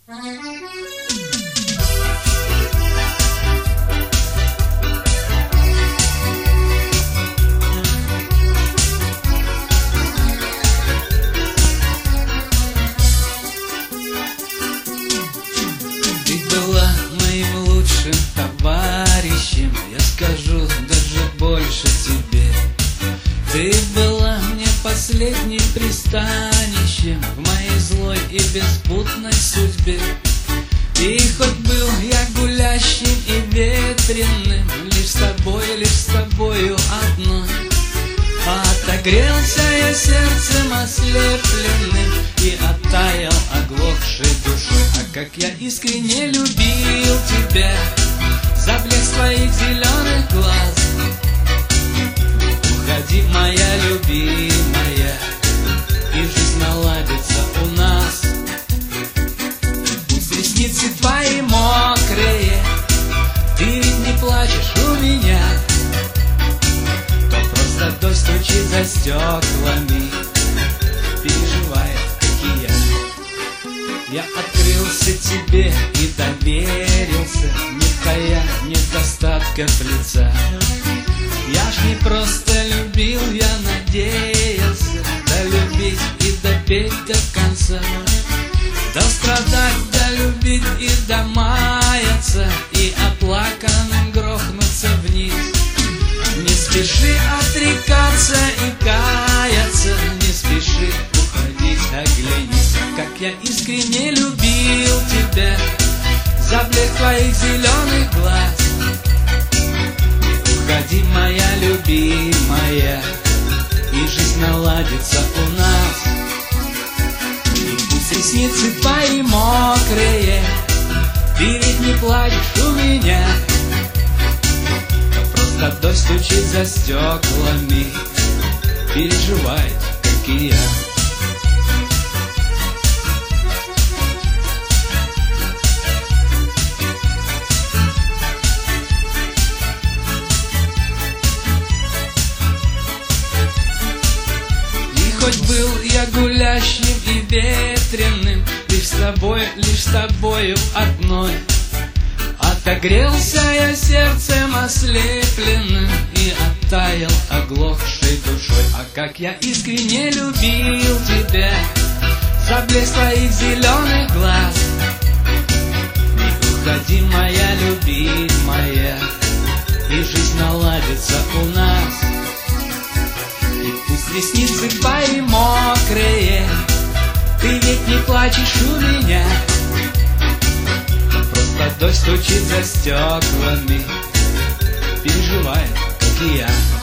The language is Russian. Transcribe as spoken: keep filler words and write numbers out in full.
Товарищем, я скажу даже больше тебе. Ты была мне последним пристанищем в моей злой и беспутной судьбе. И хоть был я гулящим и ветреным, лишь с тобой, лишь с тобою одной, отогрелся я сердцем ослепленным и оттаял оглохшей душой. А как я искренне любил тебя за блеск твоих зеленых глаз. Уходи, моя любимая, и жизнь наладится у нас. Пусть ресницы твои мокрые, ты ведь не плачешь у меня, то просто дождь стучит за стеклами, переживает, как и я. Я открылся тебе и доверился, не тая недостатков лица. Я ж не просто любил, я надеялся долюбить и допеть до конца, дострадать, долюбить и домаяться, и оплаканным грохнуться вниз. Не спеши отрекаться и каяться, не спеши уходить, оглянись, как я искренне любил тебя за блеск твоих зеленых глаз. Уходи, моя любимая, и жизнь наладится у нас. И пусть ресницы твои мокрые, ты ведь не плачешь у меня, то просто дождь стучит за стеклами, переживает, как и я. Хоть был я гулящим и ветреным, лишь с тобой, лишь с тобою одной, отогрелся я сердцем ослепленным и оттаял оглохшей душой. А как я искренне любил тебя за блеск твоих зеленых глаз. Не уходи, моя любимая, и жизнь наладится у нас. И пусть ресницы твои мокрые, ты ведь не плачешь у меня, то просто дождь стучит за стеклами, переживает, как и я.